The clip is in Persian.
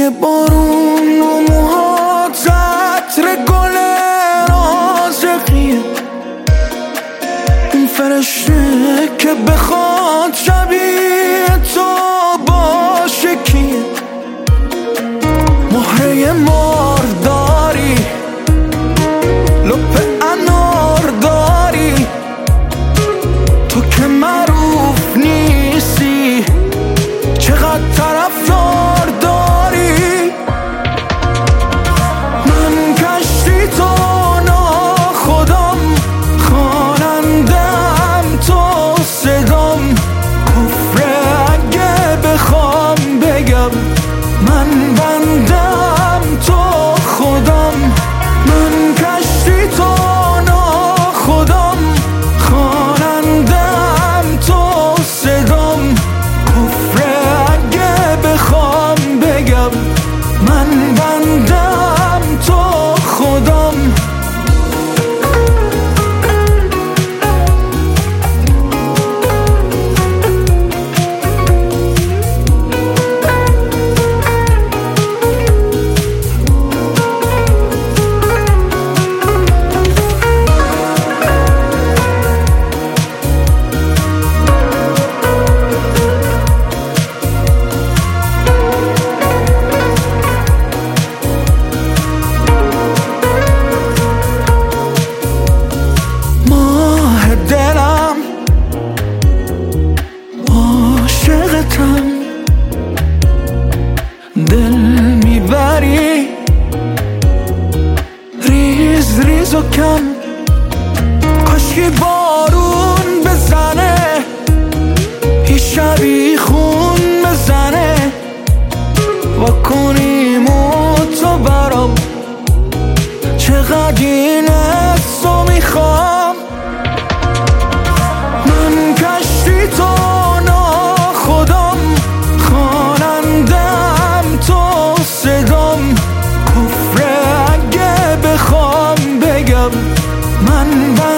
بوی بارون و موهات عطر گل رازقیه. اون فرشته که بخواد شبیه تو باشه کیه؟ مهره مار داری، لپ انار داری، تو که معروف نیستی چقدر طرفدار داری. من کشتی تو ناخودم، خوانندم تو صدام، کفره اگه بخوام بگم من بندم تو خودم. من کشتی تو ناخودم، خوانندم تو صدام، کفره اگه بخوام بگم من بندم تو خودم. دل میبری ریز ریز و کم، کاشکی بارون بزنه یه شبی خون بزنه و کنیم و تو برام. چقدر این حسو میخوام. من کشتی تو ناخودم، خوانندم تو صدام، کفره اگه بخوام بگم من